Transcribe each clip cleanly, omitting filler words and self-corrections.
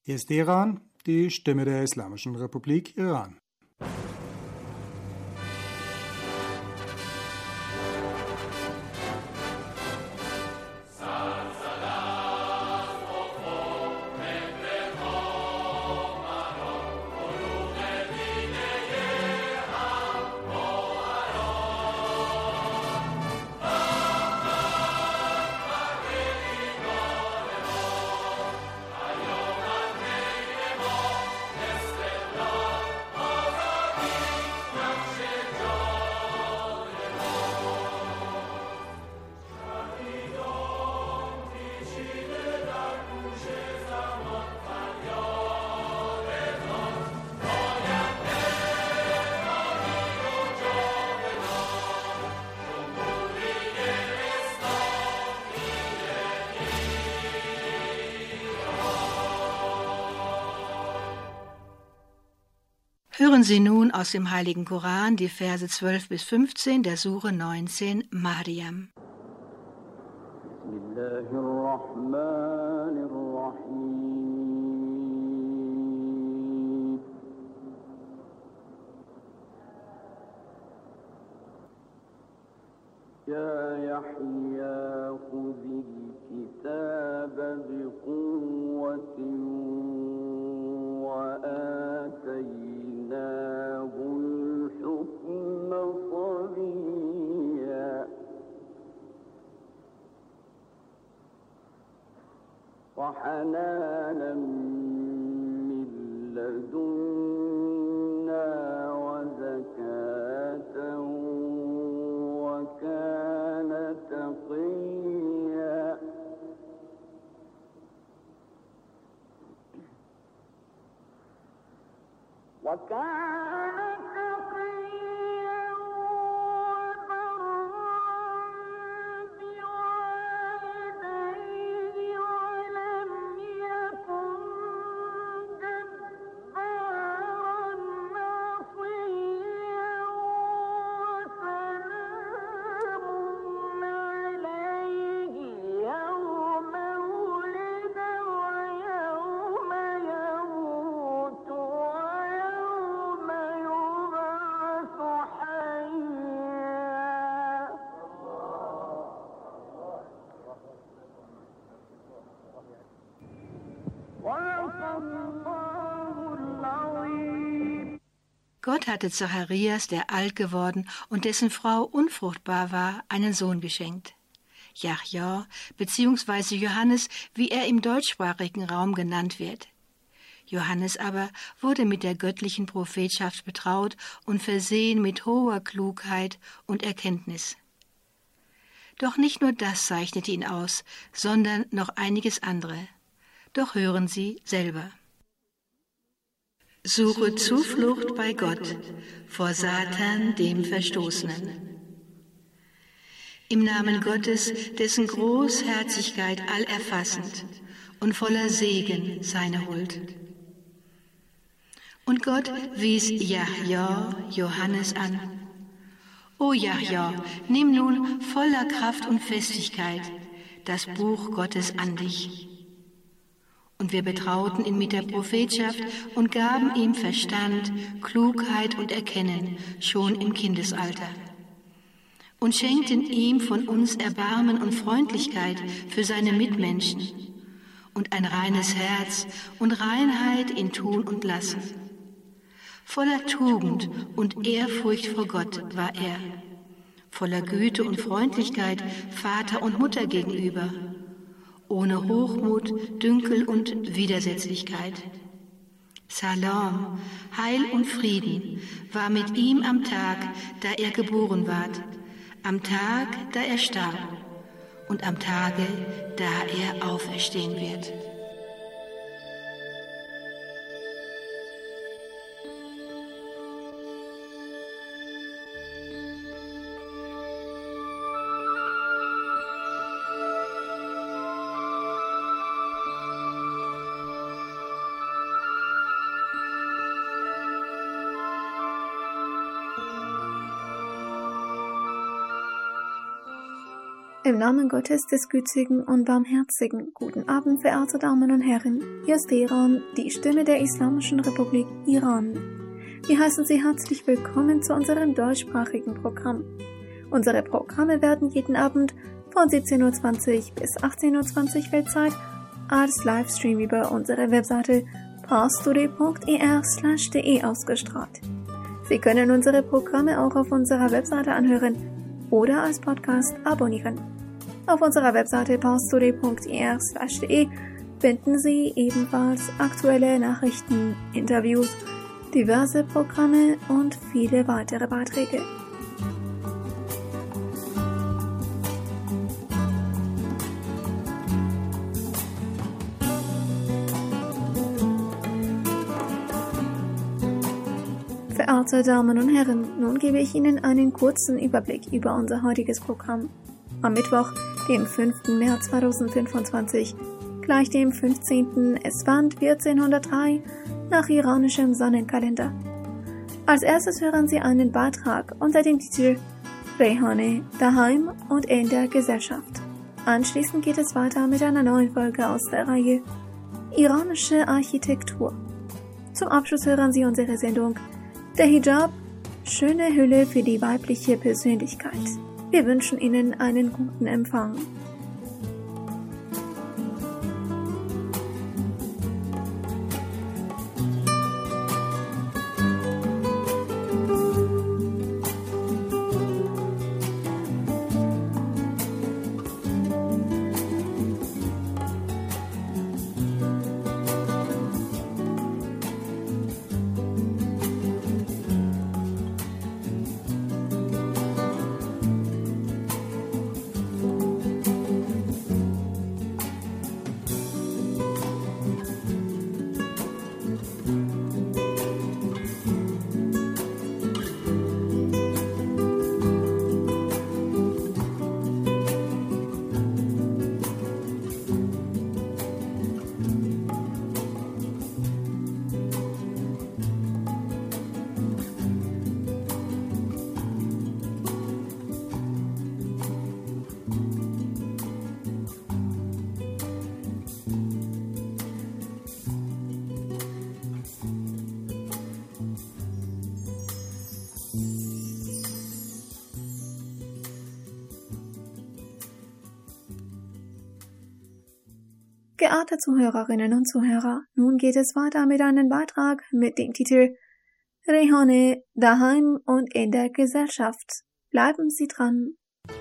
Hier ist Iran, die Stimme der Islamischen Republik Iran. Hören Sie nun aus dem Heiligen Koran die Verse 12 bis 15 der Sure 19 Maryam. يا يحيى خذ الكتاب بقوة وآتيناه الحكم صبيا وحنانا من لدنا وزكاة وكان تقيا Gott hatte Zacharias, der alt geworden und dessen Frau unfruchtbar war, einen Sohn geschenkt. Jahja bzw. Johannes, wie er im deutschsprachigen Raum genannt wird. Johannes aber wurde mit der göttlichen Prophetschaft betraut und versehen mit hoher Klugheit und Erkenntnis. Doch nicht nur das zeichnete ihn aus, sondern noch einiges andere. Doch hören Sie selber. Suche Zuflucht bei Gott vor Satan, dem Verstoßenen. Im Namen Gottes, dessen Großherzigkeit allerfassend und voller Segen seine Huld. Und Gott wies Jahja, Johannes an. O Jahja, nimm nun voller Kraft und Festigkeit das Buch Gottes an dich. Und wir betrauten ihn mit der Prophetschaft und gaben ihm Verstand, Klugheit und Erkennen schon im Kindesalter. Und schenkten ihm von uns Erbarmen und Freundlichkeit für seine Mitmenschen und ein reines Herz und Reinheit in Tun und Lassen. Voller Tugend und Ehrfurcht vor Gott war er, voller Güte und Freundlichkeit Vater und Mutter gegenüber, ohne Hochmut, Dünkel und Widersetzlichkeit. Salam, Heil und Frieden war mit ihm am Tag, da er geboren ward, am Tag, da er starb und am Tage, da er auferstehen wird. Im Namen Gottes des Gütigen und Barmherzigen, guten Abend, verehrte Damen und Herren. Hier ist Iran, die Stimme der Islamischen Republik Iran. Wir heißen Sie herzlich willkommen zu unserem deutschsprachigen Programm. Unsere Programme werden jeden Abend von 17:20 Uhr bis 18:20 Uhr Weltzeit als Livestream über unsere Webseite parstoday.er/de ausgestrahlt. Sie können unsere Programme auch auf unserer Webseite anhören oder als Podcast abonnieren. Auf unserer Webseite parstoday.er/de finden Sie ebenfalls aktuelle Nachrichten, Interviews, diverse Programme und viele weitere Beiträge. Verehrte Damen und Herren, nun gebe ich Ihnen einen kurzen Überblick über unser heutiges Programm. Am Mittwoch, dem 5. März 2025, gleich dem 15. Esfand 1403 nach iranischem Sonnenkalender. Als erstes hören Sie einen Beitrag unter dem Titel Rehane, daheim und in der Gesellschaft. Anschließend geht es weiter mit einer neuen Folge aus der Reihe Iranische Architektur. Zum Abschluss hören Sie unsere Sendung Der Hijab, schöne Hülle für die weibliche Persönlichkeit. Wir wünschen Ihnen einen guten Empfang. Geehrte Zuhörerinnen und Zuhörer, nun geht es weiter mit einem Beitrag mit dem Titel Rehane, daheim und in der Gesellschaft. Bleiben Sie dran.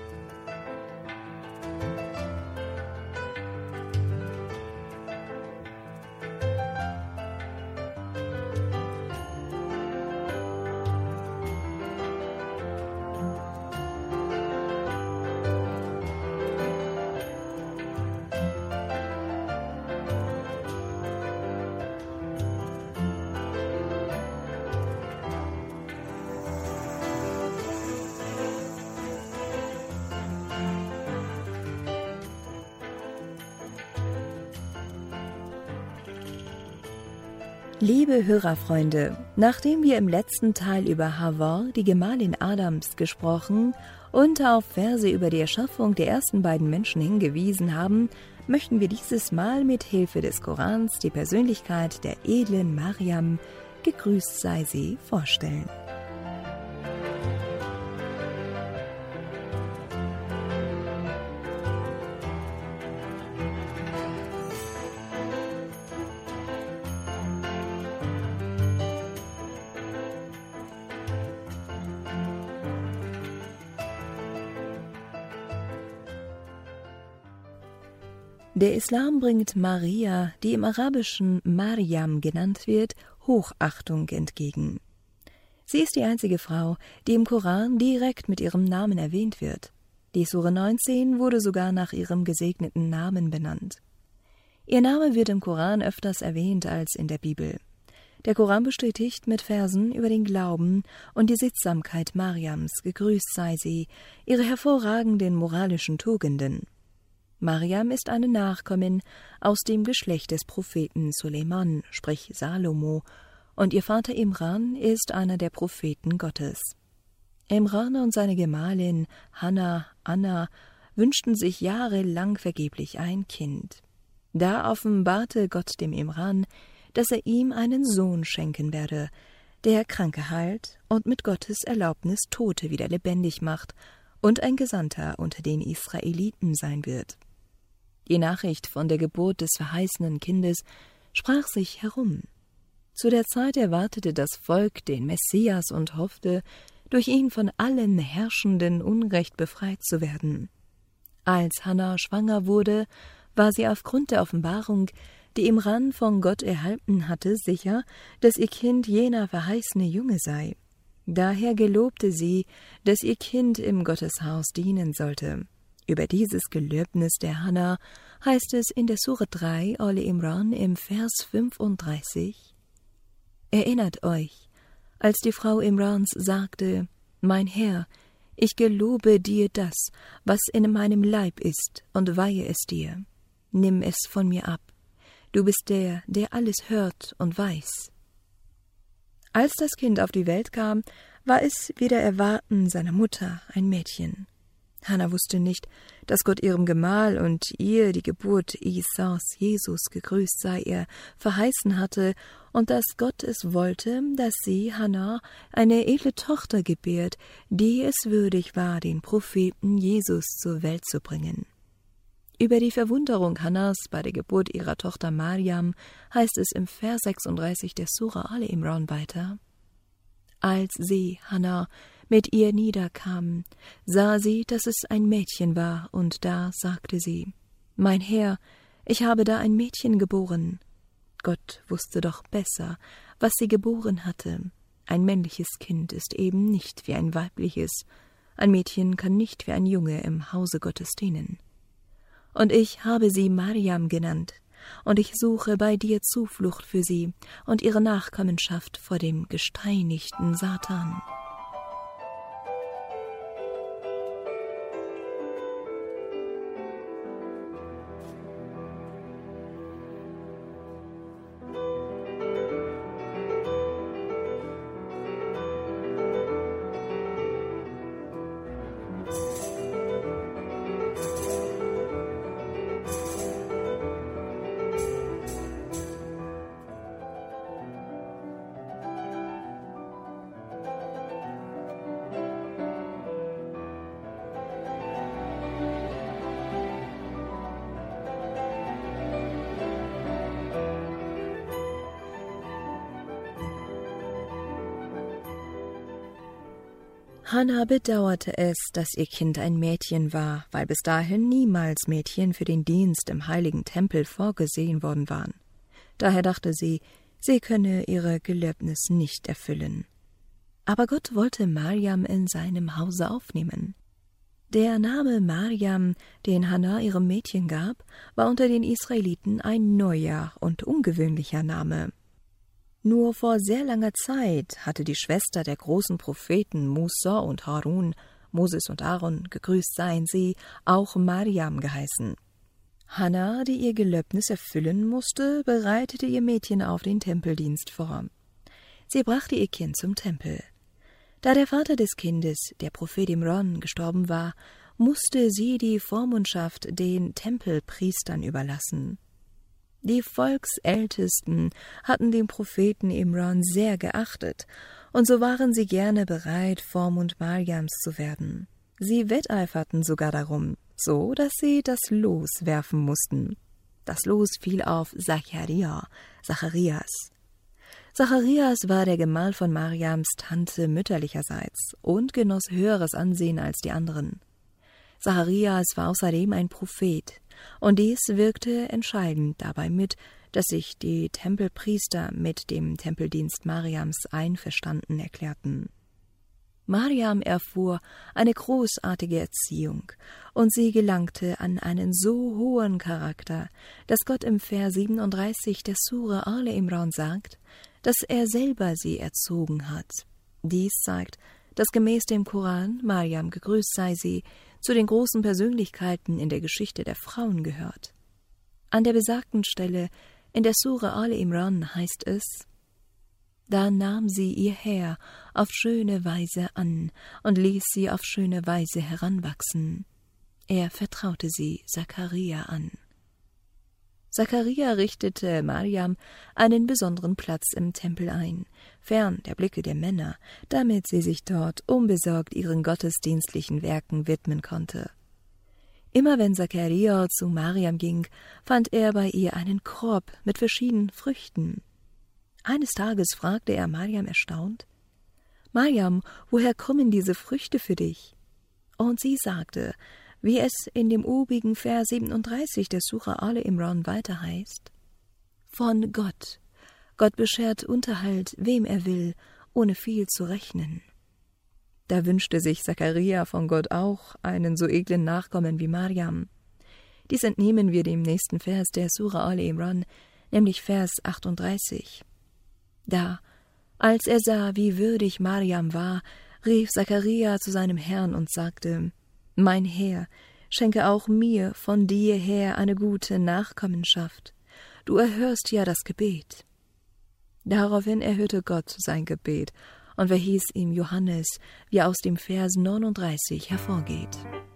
Liebe Hörerfreunde, nachdem wir im letzten Teil über Hawa, die Gemahlin Adams, gesprochen und auf Verse über die Erschaffung der ersten beiden Menschen hingewiesen haben, möchten wir dieses Mal mit Hilfe des Korans die Persönlichkeit der edlen Mariam, gegrüßt sei sie, vorstellen. Der Islam bringt Maria, die im Arabischen Mariam genannt wird, Hochachtung entgegen. Sie ist die einzige Frau, die im Koran direkt mit ihrem Namen erwähnt wird. Die Sure 19 wurde sogar nach ihrem gesegneten Namen benannt. Ihr Name wird im Koran öfters erwähnt als in der Bibel. Der Koran bestätigt mit Versen über den Glauben und die Sittsamkeit Mariams, gegrüßt sei sie, ihre hervorragenden moralischen Tugenden. Mariam ist eine Nachkommin aus dem Geschlecht des Propheten Suleiman, sprich Salomo, und ihr Vater Imran ist einer der Propheten Gottes. Imran und seine Gemahlin Hanna, Anna, wünschten sich jahrelang vergeblich ein Kind. Da offenbarte Gott dem Imran, dass er ihm einen Sohn schenken werde, der Kranke heilt und mit Gottes Erlaubnis Tote wieder lebendig macht und ein Gesandter unter den Israeliten sein wird. Die Nachricht von der Geburt des verheißenen Kindes sprach sich herum. Zu der Zeit erwartete das Volk den Messias und hoffte, durch ihn von allen herrschenden Unrecht befreit zu werden. Als Hannah schwanger wurde, war sie aufgrund der Offenbarung, die Imran von Gott erhalten hatte, sicher, dass ihr Kind jener verheißene Junge sei. Daher gelobte sie, dass ihr Kind im Gotteshaus dienen sollte. Über dieses Gelöbnis der Hannah heißt es in der Sure 3, Ole Imran, im Vers 35: Erinnert euch, als die Frau Imrans sagte: Mein Herr, ich gelobe dir das, was in meinem Leib ist, und weihe es dir. Nimm es von mir ab. Du bist der, der alles hört und weiß. Als das Kind auf die Welt kam, war es wider Erwarten seiner Mutter ein Mädchen. Hannah wusste nicht, dass Gott ihrem Gemahl und ihr die Geburt Isas, Jesus, gegrüßt sei er, verheißen hatte und dass Gott es wollte, dass sie, Hannah, eine edle Tochter gebärt, die es würdig war, den Propheten Jesus zur Welt zu bringen. Über die Verwunderung Hannahs bei der Geburt ihrer Tochter Mariam heißt es im Vers 36 der Sura Ale Imran weiter: Als sie, Hannah, mit ihr niederkam, sah sie, dass es ein Mädchen war, und da sagte sie: Mein Herr, ich habe da ein Mädchen geboren. Gott wusste doch besser, was sie geboren hatte. Ein männliches Kind ist eben nicht wie ein weibliches. Ein Mädchen kann nicht wie ein Junge im Hause Gottes dienen. Und ich habe sie Mariam genannt, und ich suche bei dir Zuflucht für sie und ihre Nachkommenschaft vor dem gesteinigten Satan. Hannah bedauerte es, dass ihr Kind ein Mädchen war, weil bis dahin niemals Mädchen für den Dienst im heiligen Tempel vorgesehen worden waren. Daher dachte sie, sie könne ihre Gelöbnis nicht erfüllen. Aber Gott wollte Mariam in seinem Hause aufnehmen. Der Name Mariam, den Hannah ihrem Mädchen gab, war unter den Israeliten ein neuer und ungewöhnlicher Name. Nur vor sehr langer Zeit hatte die Schwester der großen Propheten Musa und Harun, Moses und Aaron, gegrüßt seien sie, auch Mariam geheißen. Hannah, die ihr Gelöbnis erfüllen musste, bereitete ihr Mädchen auf den Tempeldienst vor. Sie brachte ihr Kind zum Tempel. Da der Vater des Kindes, der Prophet Imran, gestorben war, musste sie die Vormundschaft den Tempelpriestern überlassen. Die Volksältesten hatten den Propheten Imran sehr geachtet, und so waren sie gerne bereit, Vormund Mariams zu werden. Sie wetteiferten sogar darum, so dass sie das Los werfen mussten. Das Los fiel auf Zacharias. Zacharias war der Gemahl von Mariams Tante mütterlicherseits und genoss höheres Ansehen als die anderen. Zacharias war außerdem ein Prophet, und dies wirkte entscheidend dabei mit, dass sich die Tempelpriester mit dem Tempeldienst Mariams einverstanden erklärten. Mariam erfuhr eine großartige Erziehung, und sie gelangte an einen so hohen Charakter, dass Gott im Vers 37 der Sure Ale Imran sagt, dass er selber sie erzogen hat. Dies zeigt, dass gemäß dem Koran, Mariam, gegrüßt sei sie, zu den großen Persönlichkeiten in der Geschichte der Frauen gehört. An der besagten Stelle in der Sure Ale Imran heißt es: Da nahm sie ihr Heer auf schöne Weise an und ließ sie auf schöne Weise heranwachsen. Er vertraute sie Zachariah an. Zachariah richtete Mariam einen besonderen Platz im Tempel ein, fern der Blicke der Männer, damit sie sich dort unbesorgt ihren gottesdienstlichen Werken widmen konnte. Immer wenn Zachariah zu Mariam ging, fand er bei ihr einen Korb mit verschiedenen Früchten. Eines Tages fragte er Mariam erstaunt: »Mariam, woher kommen diese Früchte für dich?« Und sie sagte, wie es in dem obigen Vers 37 der Sura Al-Imran weiter heißt: »Von Gott. Gott beschert Unterhalt, wem er will, ohne viel zu rechnen.« Da wünschte sich Zachariah von Gott auch einen so edlen Nachkommen wie Mariam. Dies entnehmen wir dem nächsten Vers der Sura Al-Imran, nämlich Vers 38. Da, als er sah, wie würdig Mariam war, rief Zachariah zu seinem Herrn und sagte: »Mein Herr, schenke auch mir von dir her eine gute Nachkommenschaft. Du erhörst ja das Gebet.« Daraufhin erhörte Gott sein Gebet und verhieß ihm Johannes, wie aus dem Vers 39 hervorgeht.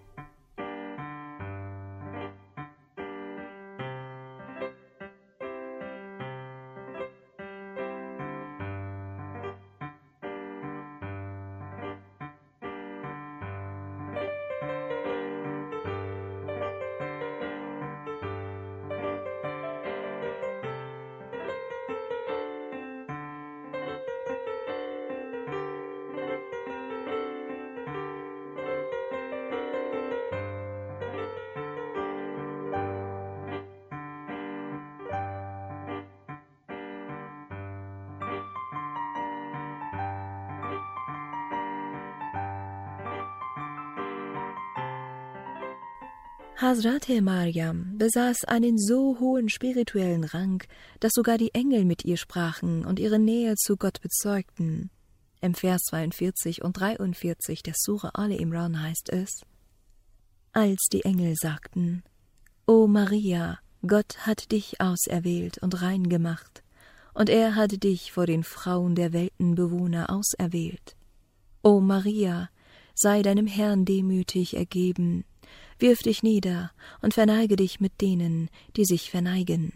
Hazrat Mariam besaß einen so hohen spirituellen Rang, dass sogar die Engel mit ihr sprachen und ihre Nähe zu Gott bezeugten. Im Vers 42 und 43 der Sura Al-Imran heißt es: Als die Engel sagten: »O Maria, Gott hat dich auserwählt und rein gemacht, und er hat dich vor den Frauen der Weltenbewohner auserwählt. O Maria, sei deinem Herrn demütig ergeben, wirf dich nieder und verneige dich mit denen, die sich verneigen.«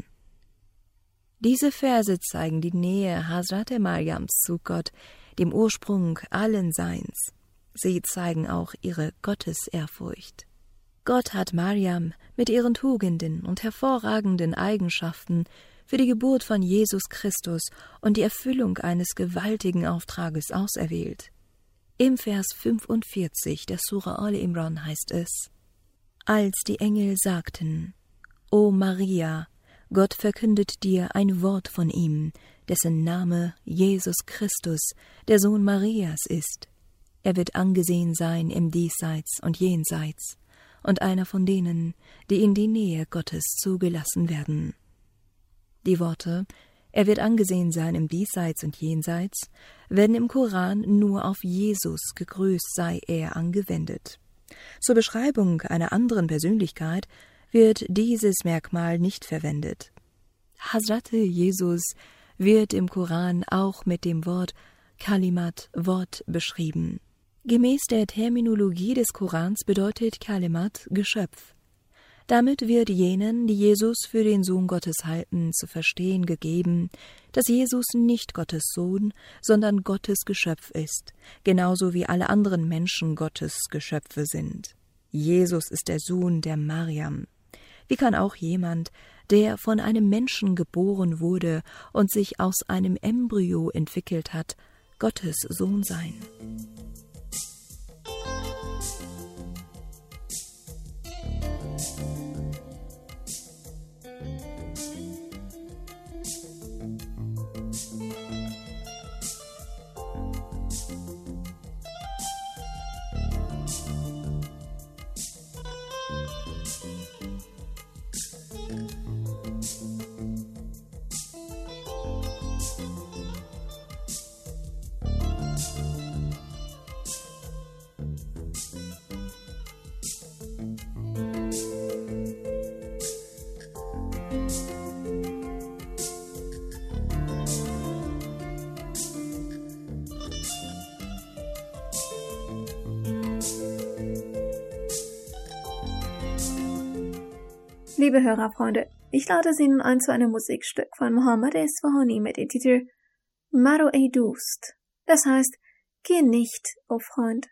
Diese Verse zeigen die Nähe Hazrat Mariams zu Gott, dem Ursprung allen Seins. Sie zeigen auch ihre Gottesehrfurcht. Gott hat Mariam mit ihren Tugenden und hervorragenden Eigenschaften für die Geburt von Jesus Christus und die Erfüllung eines gewaltigen Auftrages auserwählt. Im Vers 45 der Sura Al-Imran heißt es: Als die Engel sagten: »O Maria, Gott verkündet dir ein Wort von ihm, dessen Name Jesus Christus, der Sohn Marias ist. Er wird angesehen sein im Diesseits und Jenseits und einer von denen, die in die Nähe Gottes zugelassen werden.« Die Worte »Er wird angesehen sein im Diesseits und Jenseits« werden im Koran nur auf Jesus, gegrüßt sei er, angewendet. Zur Beschreibung einer anderen Persönlichkeit wird dieses Merkmal nicht verwendet. Hazrat Jesus wird im Koran auch mit dem Wort Kalimat, Wort, beschrieben. Gemäß der Terminologie des Korans bedeutet Kalimat Geschöpf. Damit wird jenen, die Jesus für den Sohn Gottes halten, zu verstehen gegeben, dass Jesus nicht Gottes Sohn, sondern Gottes Geschöpf ist, genauso wie alle anderen Menschen Gottes Geschöpfe sind. Jesus ist der Sohn der Mariam. Wie kann auch jemand, der von einem Menschen geboren wurde und sich aus einem Embryo entwickelt hat, Gottes Sohn sein? Liebe Hörerfreunde, ich lade Sie nun ein zu einem Musikstück von Mohammad Esfahani mit dem Titel Maro ey Dost. Das heißt, geh nicht, o Freund.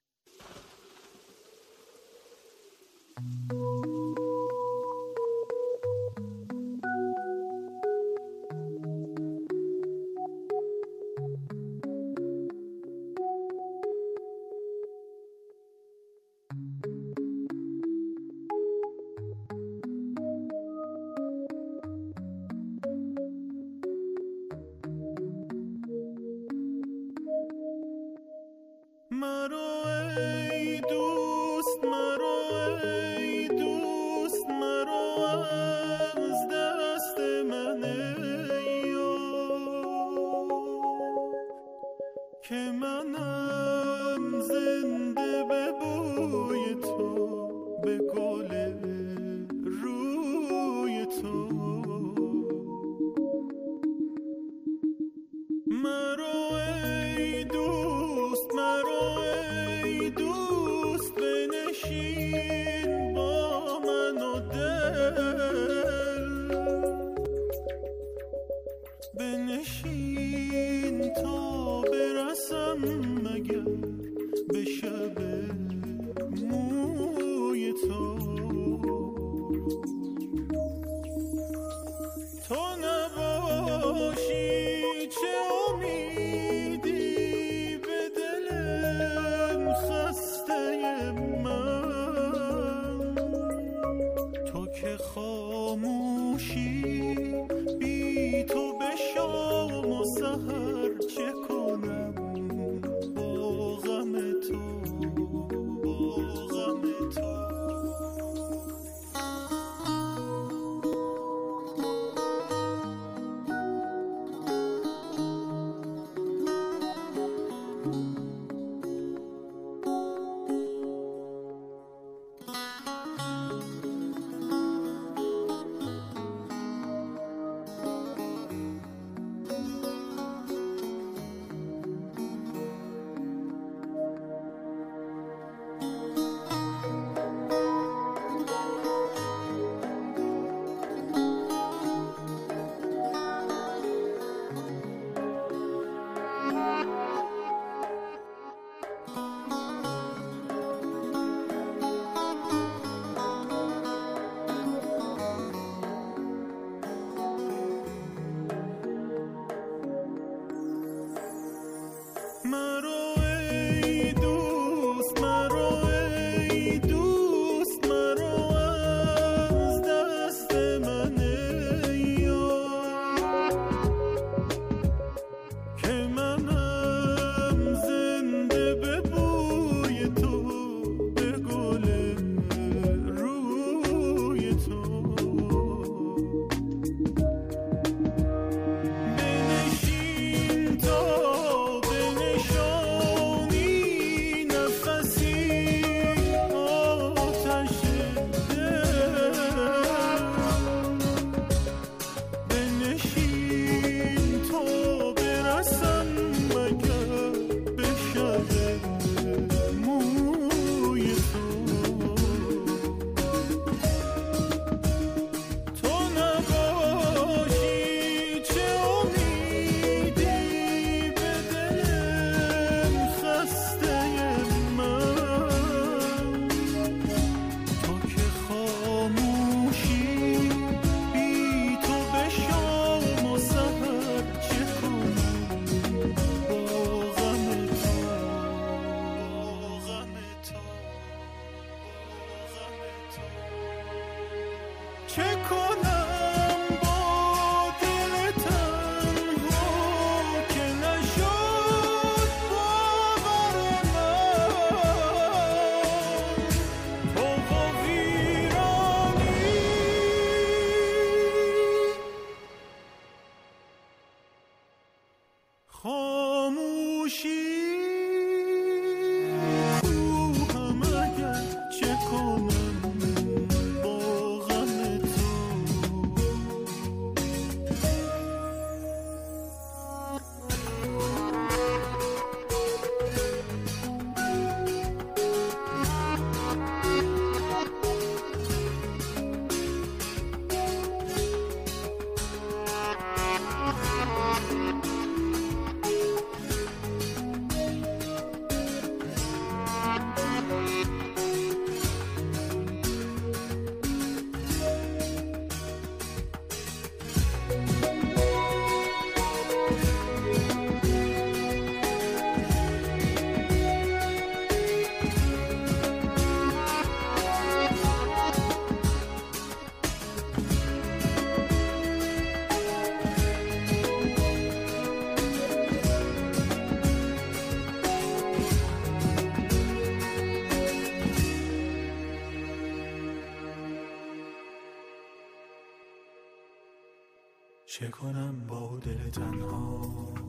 چه کنم با دل تنها،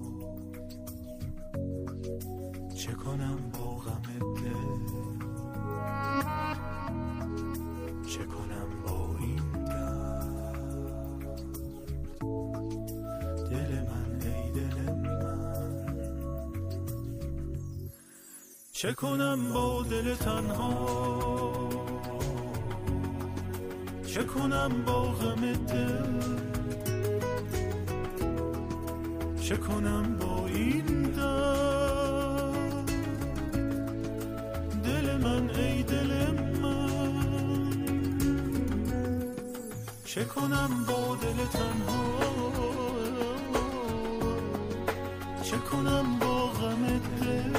چه کنم با غم دل، چه کنم با این درد، دل من ای دل من. چه کنم با دل تنها، چه کنم با غم دل، چه کنم با این درد، دل من ای دل من. چه کنم با دل تنها، چه کنم با غم دل،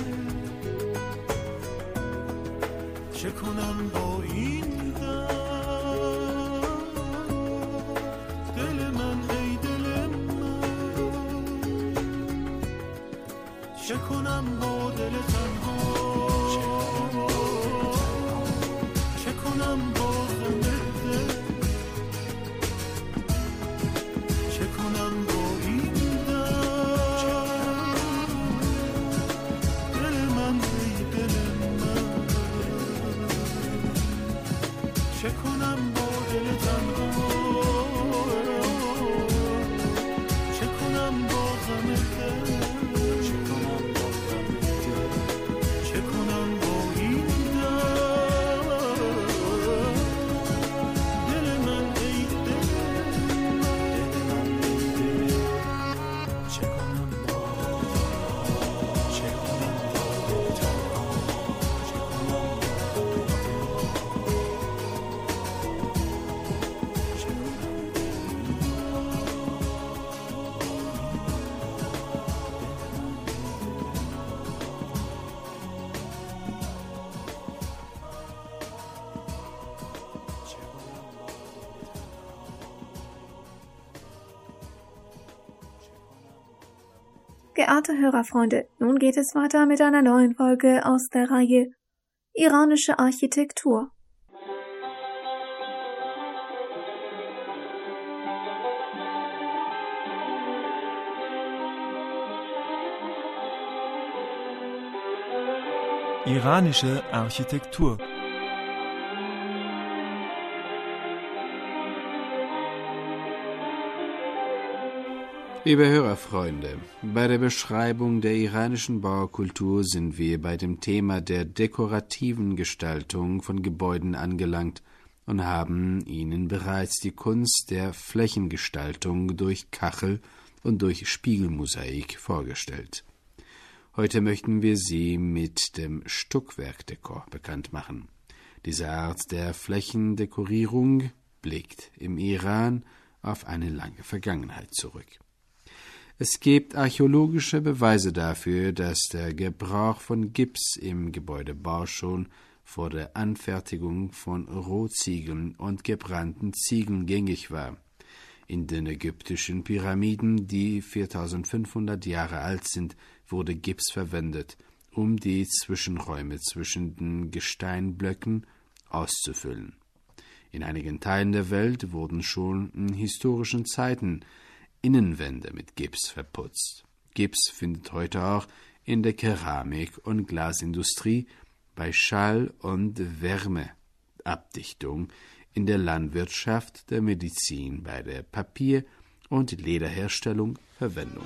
چه کنم با این درد، دل من ای دل من. چه کنم با دل تنها، چه کنم با غم دل، چه کنم با این درد، دل من ای دل من. چه کنم با دل تنها، چه کنم با غم دل، چه کنم با این درد، دل من ای دل من. چه کنم با دل تنها، چه کنم Geehrte Hörerfreunde, nun geht es weiter mit einer neuen Folge aus der Reihe Iranische Architektur. Iranische Architektur. Liebe Hörerfreunde, bei der Beschreibung der iranischen Baukultur sind wir bei dem Thema der dekorativen Gestaltung von Gebäuden angelangt und haben Ihnen bereits die Kunst der Flächengestaltung durch Kachel und durch Spiegelmosaik vorgestellt. Heute möchten wir Sie mit dem Stuckwerkdekor bekannt machen. Diese Art der Flächendekorierung blickt im Iran auf eine lange Vergangenheit zurück. Es gibt archäologische Beweise dafür, dass der Gebrauch von Gips im Gebäudebau schon vor der Anfertigung von Rohziegeln und gebrannten Ziegeln gängig war. In den ägyptischen Pyramiden, die 4500 Jahre alt sind, wurde Gips verwendet, um die Zwischenräume zwischen den Gesteinblöcken auszufüllen. In einigen Teilen der Welt wurden schon in historischen Zeiten Innenwände mit Gips verputzt. Gips findet heute auch in der Keramik- und Glasindustrie, bei Schall- und Wärmeabdichtung, in der Landwirtschaft, der Medizin, bei der Papier- und Lederherstellung Verwendung.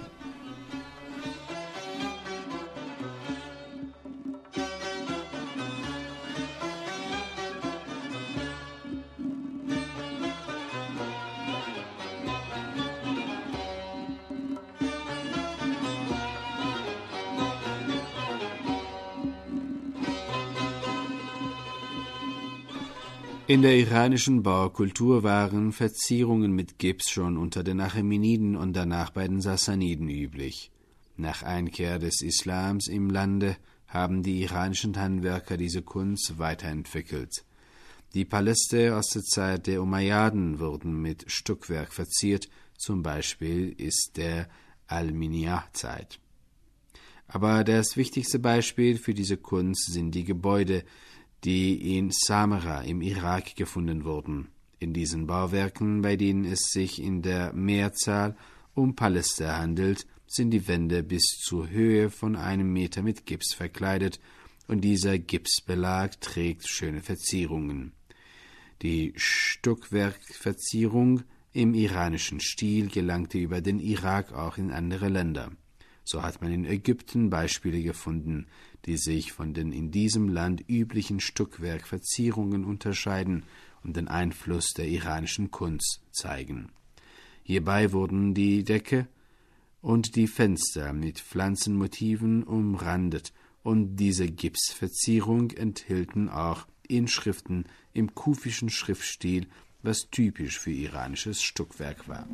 In der iranischen Baukultur waren Verzierungen mit Gips schon unter den Achämeniden und danach bei den Sassaniden üblich. Nach Einkehr des Islams im Lande haben die iranischen Handwerker diese Kunst weiterentwickelt. Die Paläste aus der Zeit der Umayyaden wurden mit Stuckwerk verziert, zum Beispiel ist der Al-Miniyah-Zeit. Aber das wichtigste Beispiel für diese Kunst sind die Gebäude, die in Samarra im Irak gefunden wurden. In diesen Bauwerken, bei denen es sich in der Mehrzahl um Paläste handelt, sind die Wände bis zur Höhe von 1 Meter mit Gips verkleidet, und dieser Gipsbelag trägt schöne Verzierungen. Die Stuckwerkverzierung im iranischen Stil gelangte über den Irak auch in andere Länder. So hat man in Ägypten Beispiele gefunden, die sich von den in diesem Land üblichen Stuckwerkverzierungen unterscheiden und den Einfluss der iranischen Kunst zeigen. Hierbei wurden die Decke und die Fenster mit Pflanzenmotiven umrandet, und diese Gipsverzierung enthielten auch Inschriften im kufischen Schriftstil, was typisch für iranisches Stuckwerk war.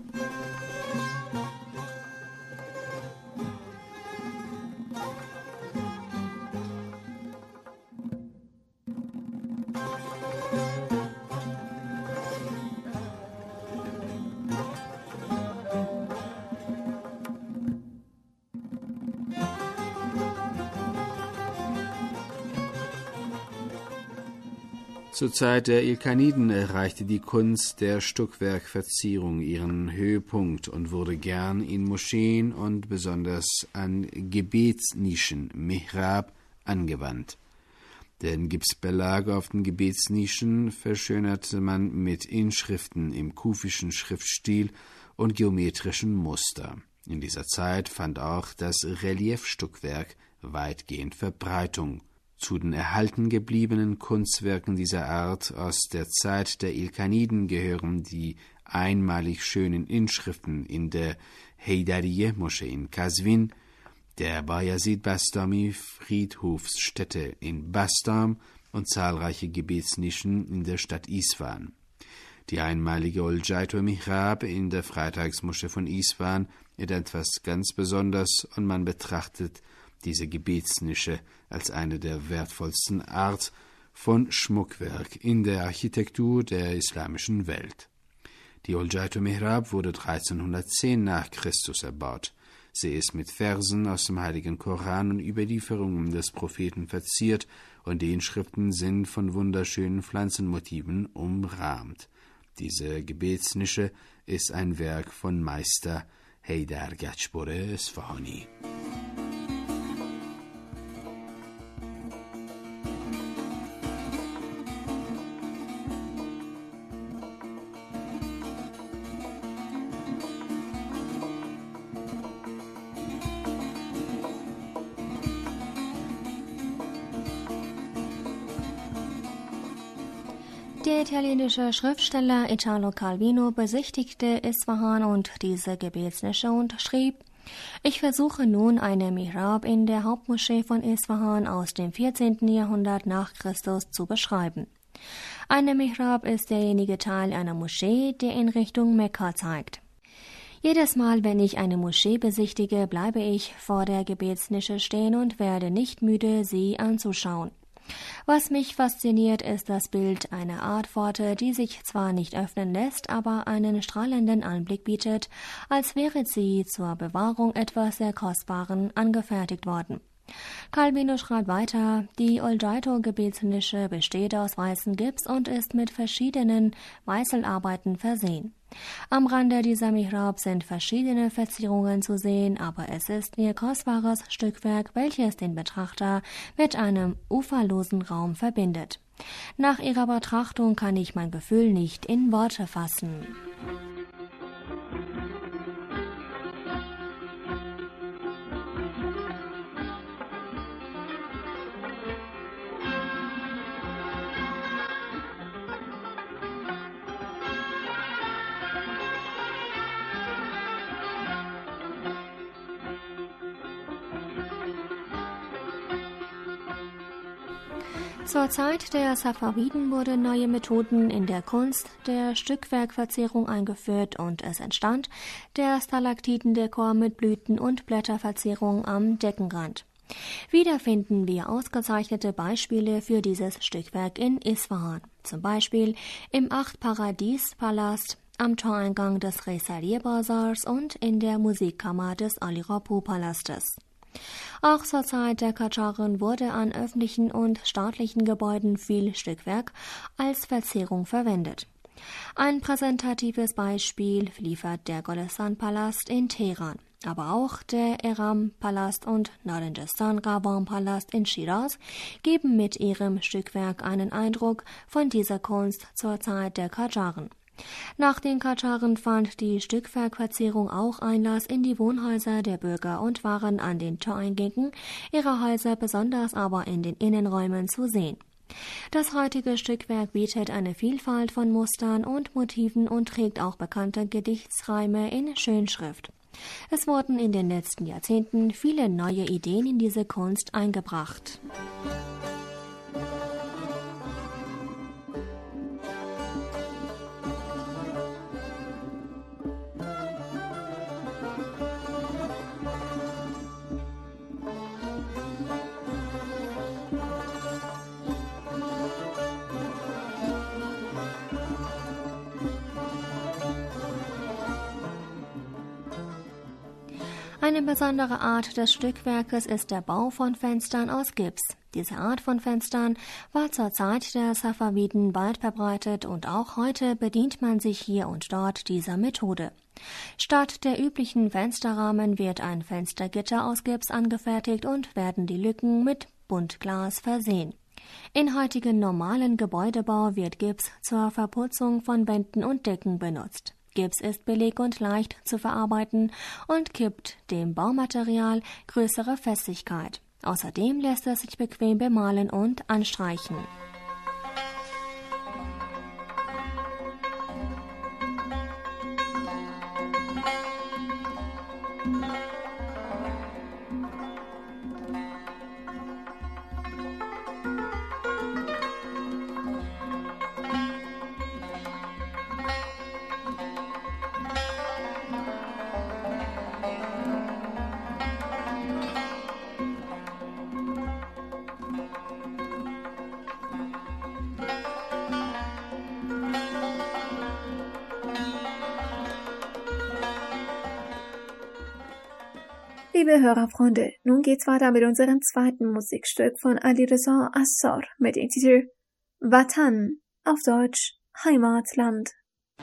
Zur Zeit der Ilkhaniden erreichte die Kunst der Stuckwerkverzierung ihren Höhepunkt und wurde gern in Moscheen und besonders an Gebetsnischen, Mihrab, angewandt. Den Gipsbelag auf den Gebetsnischen verschönerte man mit Inschriften im kufischen Schriftstil und geometrischen Muster. In dieser Zeit fand auch das Reliefstuckwerk weitgehend Verbreitung. Zu den erhalten gebliebenen Kunstwerken dieser Art aus der Zeit der Ilkhaniden gehören die einmalig schönen Inschriften in der Heydariye-Moschee in Qazvin, der Bayazid Bastami Friedhofsstätte in Bastam und zahlreiche Gebetsnischen in der Stadt Isfahan. Die einmalige Oljaito Mihrab in der Freitagsmoschee von Isfahan ist etwas ganz Besonderes, und man betrachtet diese Gebetsnische als eine der wertvollsten Art von Schmuckwerk in der Architektur der islamischen Welt. Die Oljaito Mihrab wurde 1310 nach Christus erbaut. Sie ist mit Versen aus dem Heiligen Koran und Überlieferungen des Propheten verziert, und die Inschriften sind von wunderschönen Pflanzenmotiven umrahmt. Diese Gebetsnische ist ein Werk von Meister Heydar Gachbore Esfahani. Der italienische Schriftsteller Italo Calvino besichtigte Isfahan und diese Gebetsnische und schrieb: Ich versuche nun eine Mihrab in der Hauptmoschee von Isfahan aus dem 14. Jahrhundert nach Christus zu beschreiben. Eine Mihrab ist derjenige Teil einer Moschee, der in Richtung Mekka zeigt. Jedes Mal, wenn ich eine Moschee besichtige, bleibe ich vor der Gebetsnische stehen und werde nicht müde, sie anzuschauen. Was mich fasziniert, ist das Bild einer Art Pforte, die sich zwar nicht öffnen lässt, aber einen strahlenden Anblick bietet, als wäre sie zur Bewahrung etwas sehr Kostbaren angefertigt worden. Calvino schreibt weiter: Die Oljaito-Gebetsnische besteht aus weißem Gips und ist mit verschiedenen Meißelarbeiten versehen. Am Rande dieser Mihrab sind verschiedene Verzierungen zu sehen, aber es ist ihr kostbares Stückwerk, welches den Betrachter mit einem uferlosen Raum verbindet. Nach ihrer Betrachtung kann ich mein Gefühl nicht in Worte fassen. Zur Zeit der Safawiden wurden neue Methoden in der Kunst der Stückwerkverzierung eingeführt und es entstand der Stalaktitendekor mit Blüten- und Blätterverzierung am Deckenrand. Wieder finden wir ausgezeichnete Beispiele für dieses Stückwerk in Isfahan, zum Beispiel im Acht-Paradies-Palast, am Toreingang des Resalir-Bazars und in der Musikkammer des Ali-Rapu-Palastes. Auch zur Zeit der Kadscharen wurde an öffentlichen und staatlichen Gebäuden viel Stückwerk als Verzierung verwendet. Ein präsentatives Beispiel liefert der Golestan-Palast in Teheran, aber auch der Eram-Palast und Naranjistan-Gawan-Palast in Schiraz geben mit ihrem Stückwerk einen Eindruck von dieser Kunst zur Zeit der Qajaren. Nach den Qajaren fand die Stückwerkverzierung auch Einlass in die Wohnhäuser der Bürger und waren an den Toreingängen ihrer Häuser, besonders aber in den Innenräumen zu sehen. Das heutige Stückwerk bietet eine Vielfalt von Mustern und Motiven und trägt auch bekannte Gedichtsreime in Schönschrift. Es wurden in den letzten Jahrzehnten viele neue Ideen in diese Kunst eingebracht. Eine besondere Art des Stückwerkes ist der Bau von Fenstern aus Gips. Diese Art von Fenstern war zur Zeit der Safawiden weit verbreitet und auch heute bedient man sich hier und dort dieser Methode. Statt der üblichen Fensterrahmen wird ein Fenstergitter aus Gips angefertigt und werden die Lücken mit Buntglas versehen. In heutigen normalen Gebäudebau wird Gips zur Verputzung von Wänden und Decken benutzt. Gips ist billig und leicht zu verarbeiten und gibt dem Baumaterial größere Festigkeit. Außerdem lässt es sich bequem bemalen und anstreichen. Liebe Hörerfreunde, nun geht's weiter mit unserem zweiten Musikstück von Alireza Assar mit dem Titel Vatan, auf Deutsch Heimatland.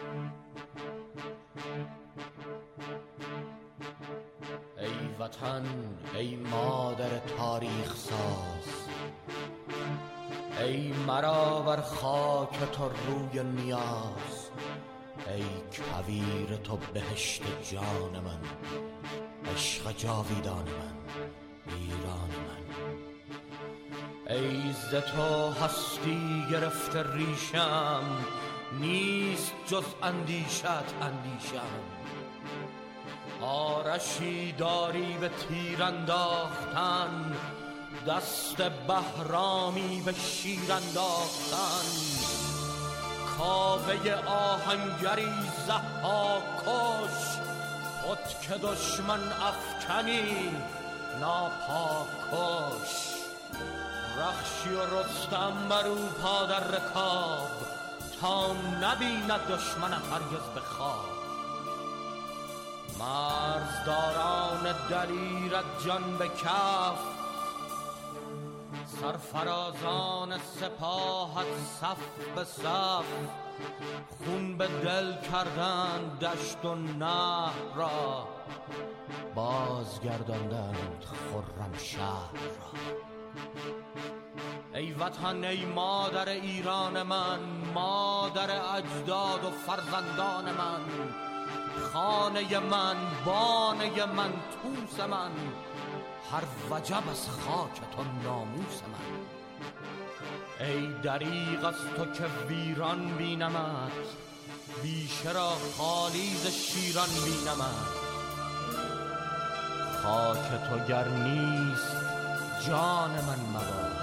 ای وطن ای مادر تاریخ ساز، ای مرا بر خاک تو روی نیاز، ای کویر تو بهشت جان من، عشق جاویدان من، ایران من. ای ز تو هستی گرفته ریشم، نیست جز اندیشت اندیشم. آرشی داری به تیر انداختن، دست بهرامی به شیر انداختن. کاوه آهنگری ضحاک کش، خود که دشمن افکنی ناپاک کش. رخشی و رستم بر او پا در رکاب، تا نبیند دشمنم هرگز به خواب. مرزداران دلیرت جان به کف، سرفرازان سپاهت صف به صف. خون به دل کردند دشت و نهر را، بازگرداندند خرم شهر را. ای وطن ای مادر ایران من، مادر اجداد و فرزندان من. خانه من، بانه من، توس من، هر وجب از خاک تو ناموس من. ای دریغ از تو که ویران بینمت، بیشه را خالی ز شیران بینمت. خاک تو گر نیست جان من مباد،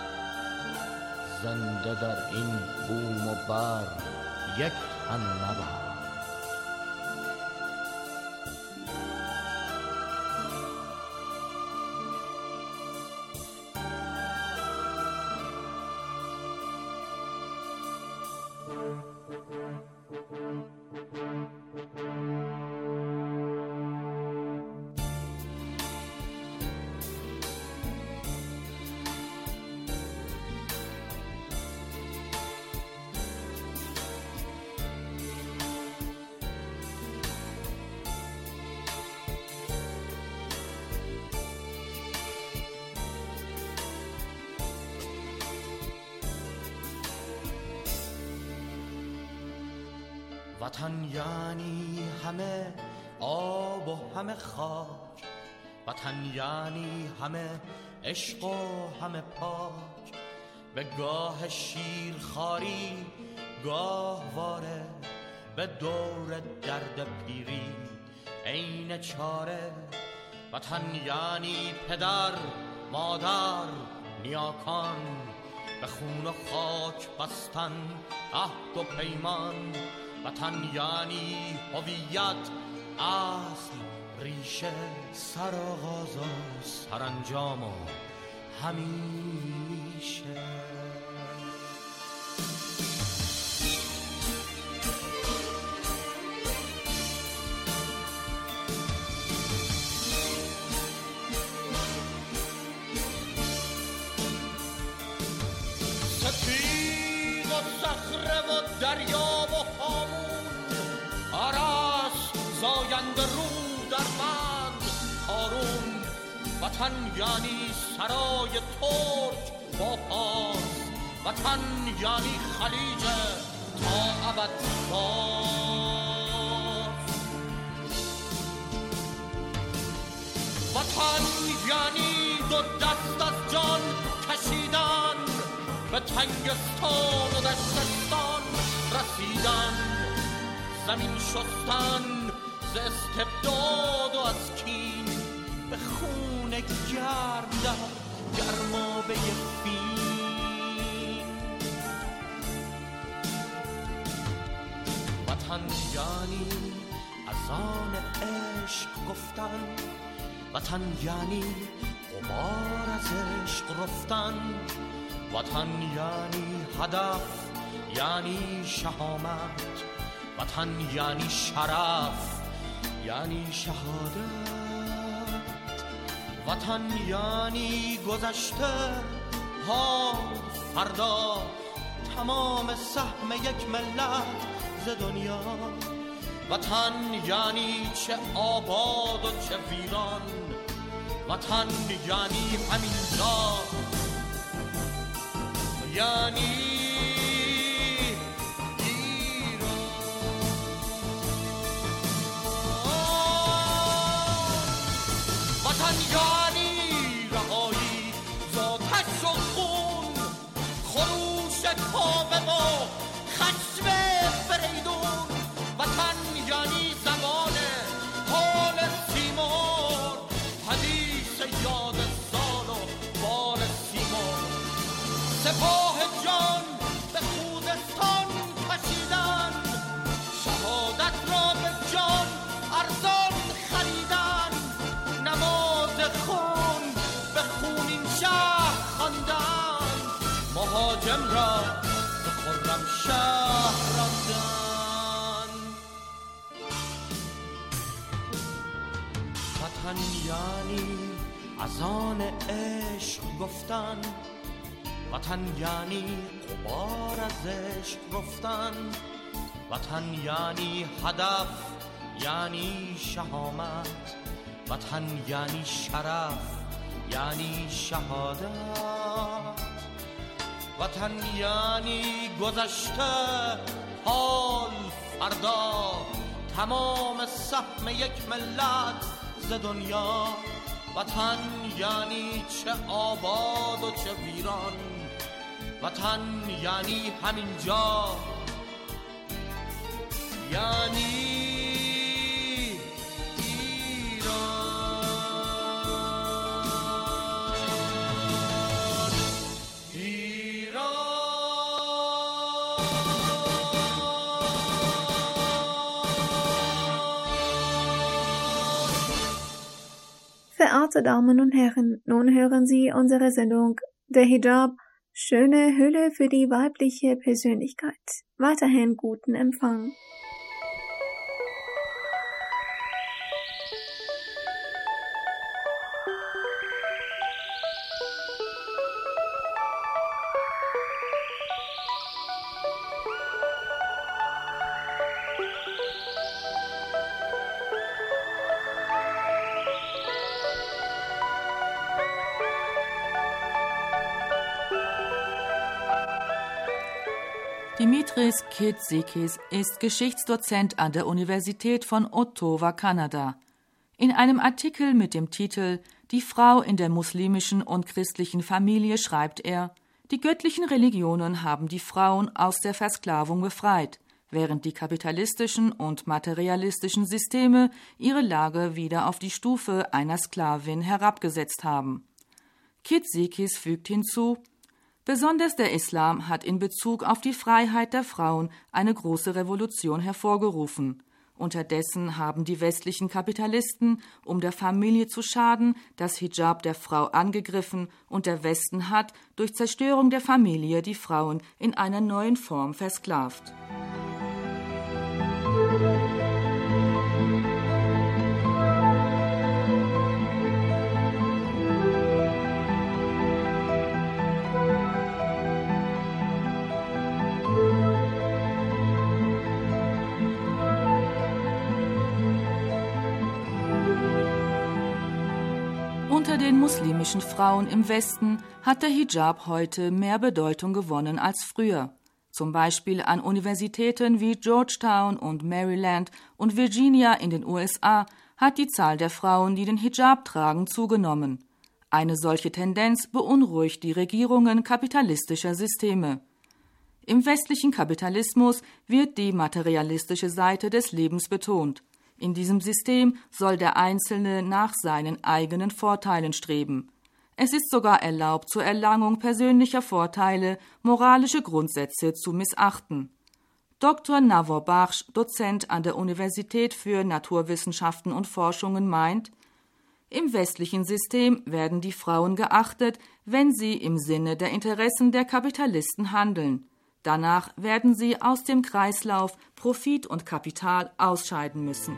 زنده در این بوم و بر یک تن نباد. وطن یعنی همه آب و همه خاک، وطن یعنی همه عشق و همه پاک. به گاه شیرخواری گاهواره، به دور درد پیری عین چاره. وطن یعنی پدر مادر نیاکان، به خون و خاک بستن عهد و پیمان. وطن یعنی هویت، اصل، ریشه، سرآغاز و سرانجام و همیشه. سپید و صخره و دریا و هامون، عرش زاینده رو در بند هارون. وطن یعنی سرای ترک با پاس، وطن یعنی خلیج تا ابد باز. وطن یعنی دو دست از جان کشیدن، به تنگستان و دشتستان رسیدن. زمین شستن ز استبداد و از کین، به خون گرم در گرمابه فین. وطن یعنی اذان عشق گفتن، وطن یعنی غبار از عشق رفتن. وطن یعنی هدف، یعنی شهامت، وطن یعنی شرف، یعنی شهادت. وطن یعنی گذشته، حال، فردا، تمام سهم یک ملت ز دنیا. وطن یعنی چه آباد و چه ویران، وطن یعنی همینجا، یعنی وطن یعنی رهایی ذاتش و خون، خروش کاوه و خشم فریدون. وطن یعنی زمان حال سیمون، حدیث یاد زال و بال سیمون. سپاه جان به خوزستان کشیدن، شهادت را به جان ارزان خریدن. نماز خون به خونین شهر خواندن، مهاجم را به خرم شهر راندن. وطن یعنی اذان عشق گفتن، وطن یعنی غبار از عشق رفتن. وطن یعنی هدف، یعنی شهامت، وطن یعنی شرف، یعنی شهادت. وطن یعنی گذشته، حال، فردا، تمام سهم یک ملت ز دنیا. وطن یعنی چه آباد و چه ویران، وطن یعنی همینجا، یعنی Verehrte Damen und Herren, nun hören Sie unsere Sendung Der Hijab, schöne Hülle für die weibliche Persönlichkeit. Weiterhin guten Empfang. Dimitris Kitsikis ist Geschichtsdozent an der Universität von Ottawa, Kanada. In einem Artikel mit dem Titel »Die Frau in der muslimischen und christlichen Familie« schreibt er: Die göttlichen Religionen haben die Frauen aus der Versklavung befreit, während die kapitalistischen und materialistischen Systeme ihre Lage wieder auf die Stufe einer Sklavin herabgesetzt haben. Kitsikis fügt hinzu: Besonders der Islam hat in Bezug auf die Freiheit der Frauen eine große Revolution hervorgerufen. Unterdessen haben die westlichen Kapitalisten, um der Familie zu schaden, das Hijab der Frau angegriffen, und der Westen hat durch Zerstörung der Familie die Frauen in einer neuen Form versklavt. Unter den muslimischen Frauen im Westen hat der Hijab heute mehr Bedeutung gewonnen als früher. Zum Beispiel an Universitäten wie Georgetown und Maryland und Virginia in den USA hat die Zahl der Frauen, die den Hijab tragen, zugenommen. Eine solche Tendenz beunruhigt die Regierungen kapitalistischer Systeme. Im westlichen Kapitalismus wird die materialistische Seite des Lebens betont. In diesem System soll der Einzelne nach seinen eigenen Vorteilen streben. Es ist sogar erlaubt, zur Erlangung persönlicher Vorteile moralische Grundsätze zu missachten. Dr. Navor Bakhsh, Dozent an der Universität für Naturwissenschaften und Forschungen, meint: Im westlichen System werden die Frauen geachtet, wenn sie im Sinne der Interessen der Kapitalisten handeln. Danach werden sie aus dem Kreislauf Profit und Kapital ausscheiden müssen.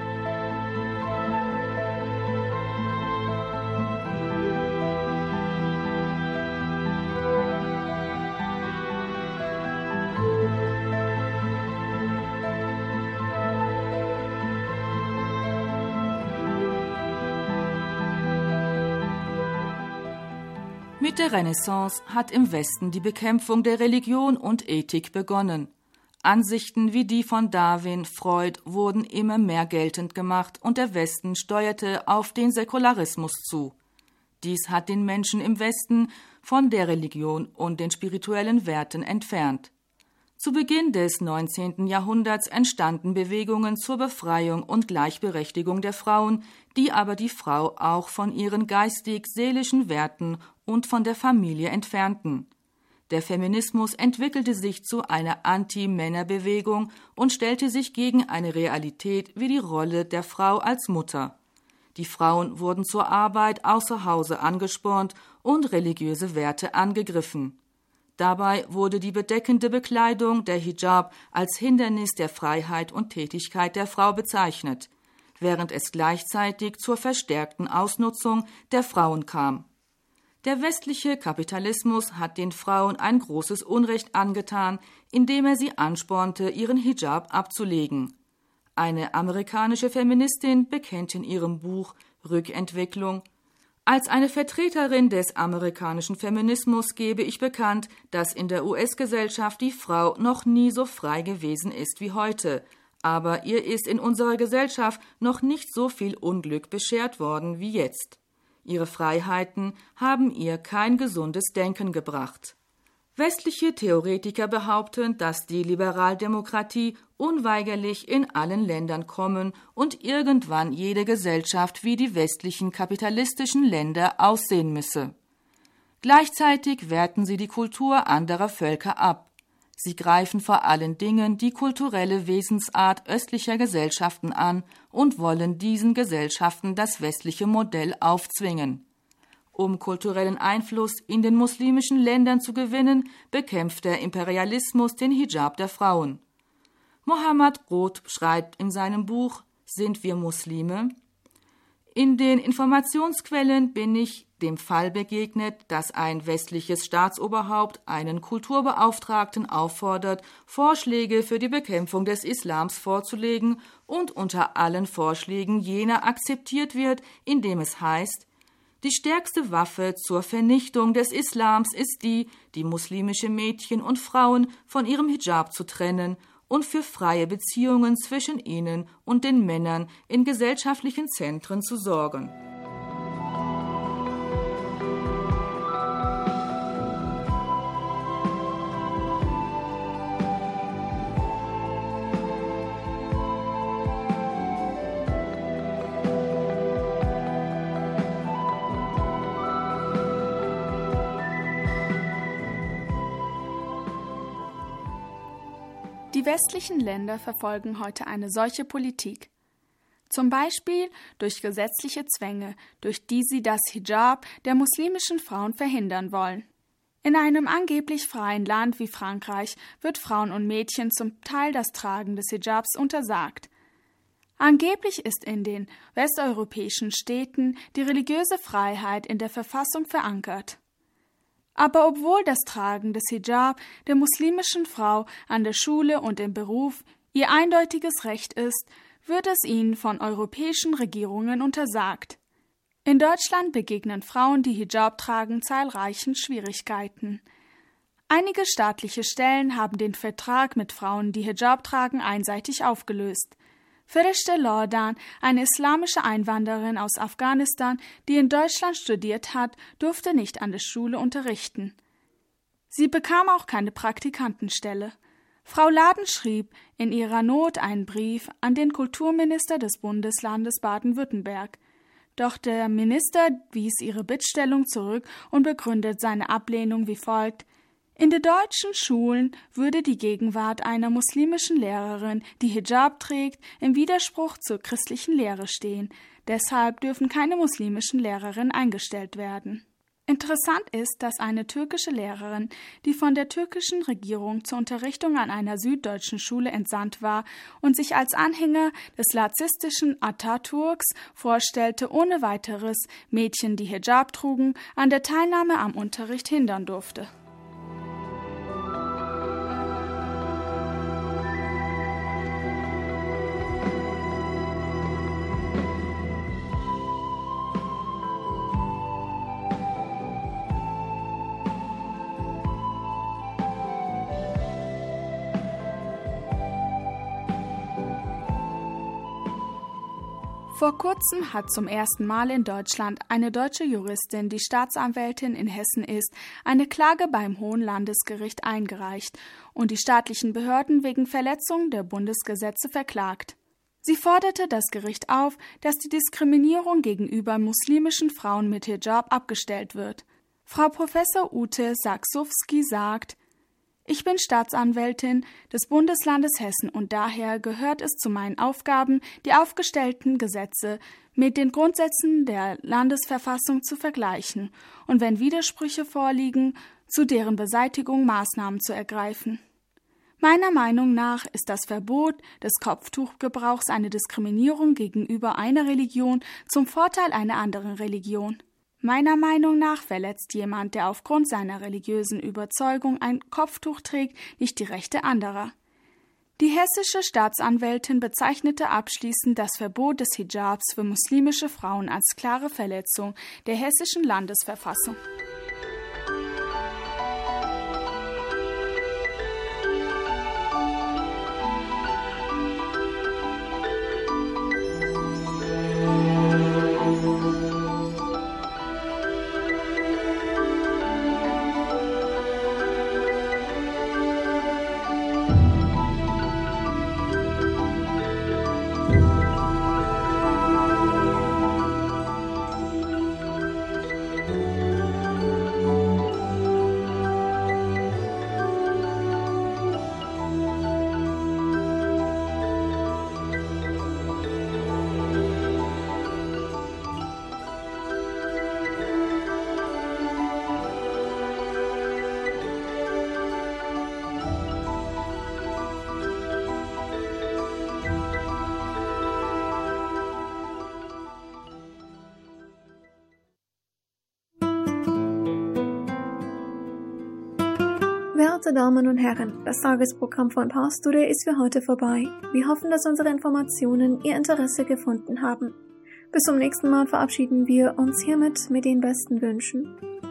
Mit der Renaissance hat im Westen die Bekämpfung der Religion und Ethik begonnen. Ansichten wie die von Darwin, Freud wurden immer mehr geltend gemacht und der Westen steuerte auf den Säkularismus zu. Dies hat den Menschen im Westen von der Religion und den spirituellen Werten entfernt. Zu Beginn des 19. Jahrhunderts entstanden Bewegungen zur Befreiung und Gleichberechtigung der Frauen, die aber die Frau auch von ihren geistig-seelischen Werten und von der Familie entfernten. Der Feminismus entwickelte sich zu einer Anti-Männer-Bewegung und stellte sich gegen eine Realität wie die Rolle der Frau als Mutter. Die Frauen wurden zur Arbeit außer Hause angespornt und religiöse Werte angegriffen. Dabei wurde die bedeckende Bekleidung, der Hijab, als Hindernis der Freiheit und Tätigkeit der Frau bezeichnet, während es gleichzeitig zur verstärkten Ausnutzung der Frauen kam. Der westliche Kapitalismus hat den Frauen ein großes Unrecht angetan, indem er sie anspornte, ihren Hijab abzulegen. Eine amerikanische Feministin bekennt in ihrem Buch »Rückentwicklung«: Als eine Vertreterin des amerikanischen Feminismus gebe ich bekannt, dass in der US-Gesellschaft die Frau noch nie so frei gewesen ist wie heute, aber ihr ist in unserer Gesellschaft noch nicht so viel Unglück beschert worden wie jetzt. Ihre Freiheiten haben ihr kein gesundes Denken gebracht. Westliche Theoretiker behaupten, dass die Liberaldemokratie unweigerlich in allen Ländern kommen und irgendwann jede Gesellschaft wie die westlichen kapitalistischen Länder aussehen müsse. Gleichzeitig werten sie die Kultur anderer Völker ab. Sie greifen vor allen Dingen die kulturelle Wesensart östlicher Gesellschaften an und wollen diesen Gesellschaften das westliche Modell aufzwingen. Um kulturellen Einfluss in den muslimischen Ländern zu gewinnen, bekämpft der Imperialismus den Hijab der Frauen. Mohammad Roth schreibt in seinem Buch »Sind wir Muslime?« In den Informationsquellen bin ich dem Fall begegnet, dass ein westliches Staatsoberhaupt einen Kulturbeauftragten auffordert, Vorschläge für die Bekämpfung des Islams vorzulegen und unter allen Vorschlägen jener akzeptiert wird, indem es heißt: Die stärkste Waffe zur Vernichtung des Islams ist die muslimische Mädchen und Frauen von ihrem Hijab zu trennen und für freie Beziehungen zwischen ihnen und den Männern in gesellschaftlichen Zentren zu sorgen. Die westlichen Länder verfolgen heute eine solche Politik. Zum Beispiel durch gesetzliche Zwänge, durch die sie das Hijab der muslimischen Frauen verhindern wollen. In einem angeblich freien Land wie Frankreich wird Frauen und Mädchen zum Teil das Tragen des Hijabs untersagt. Angeblich ist in den westeuropäischen Städten die religiöse Freiheit in der Verfassung verankert. Aber obwohl das Tragen des Hijab der muslimischen Frau an der Schule und im Beruf ihr eindeutiges Recht ist, wird es ihnen von europäischen Regierungen untersagt. In Deutschland begegnen Frauen, die Hijab tragen, zahlreichen Schwierigkeiten. Einige staatliche Stellen haben den Vertrag mit Frauen, die Hijab tragen, einseitig aufgelöst. Ferishte Lordan, eine islamische Einwanderin aus Afghanistan, die in Deutschland studiert hat, durfte nicht an der Schule unterrichten. Sie bekam auch keine Praktikantenstelle. Frau Laden schrieb in ihrer Not einen Brief an den Kulturminister des Bundeslandes Baden-Württemberg. Doch der Minister wies ihre Bittstellung zurück und begründet seine Ablehnung wie folgt: In den deutschen Schulen würde die Gegenwart einer muslimischen Lehrerin, die Hijab trägt, im Widerspruch zur christlichen Lehre stehen. Deshalb dürfen keine muslimischen Lehrerinnen eingestellt werden. Interessant ist, dass eine türkische Lehrerin, die von der türkischen Regierung zur Unterrichtung an einer süddeutschen Schule entsandt war und sich als Anhänger des laizistischen Atatürks vorstellte, ohne weiteres Mädchen, die Hijab trugen, an der Teilnahme am Unterricht hindern durfte. Vor kurzem hat zum ersten Mal in Deutschland eine deutsche Juristin, die Staatsanwältin in Hessen ist, eine Klage beim Hohen Landesgericht eingereicht und die staatlichen Behörden wegen Verletzung der Bundesgesetze verklagt. Sie forderte das Gericht auf, dass die Diskriminierung gegenüber muslimischen Frauen mit Hijab abgestellt wird. Frau Professor Ute Saksowski sagt: Ich bin Staatsanwältin des Bundeslandes Hessen und daher gehört es zu meinen Aufgaben, die aufgestellten Gesetze mit den Grundsätzen der Landesverfassung zu vergleichen und wenn Widersprüche vorliegen, zu deren Beseitigung Maßnahmen zu ergreifen. Meiner Meinung nach ist das Verbot des Kopftuchgebrauchs eine Diskriminierung gegenüber einer Religion zum Vorteil einer anderen Religion. Meiner Meinung nach verletzt jemand, der aufgrund seiner religiösen Überzeugung ein Kopftuch trägt, nicht die Rechte anderer. Die hessische Staatsanwältin bezeichnete abschließend das Verbot des Hijabs für muslimische Frauen als klare Verletzung der hessischen Landesverfassung. Werte Damen und Herren, das Tagesprogramm von Pfarrstudio ist für heute vorbei. Wir hoffen, dass unsere Informationen Ihr Interesse gefunden haben. Bis zum nächsten Mal verabschieden wir uns hiermit mit den besten Wünschen.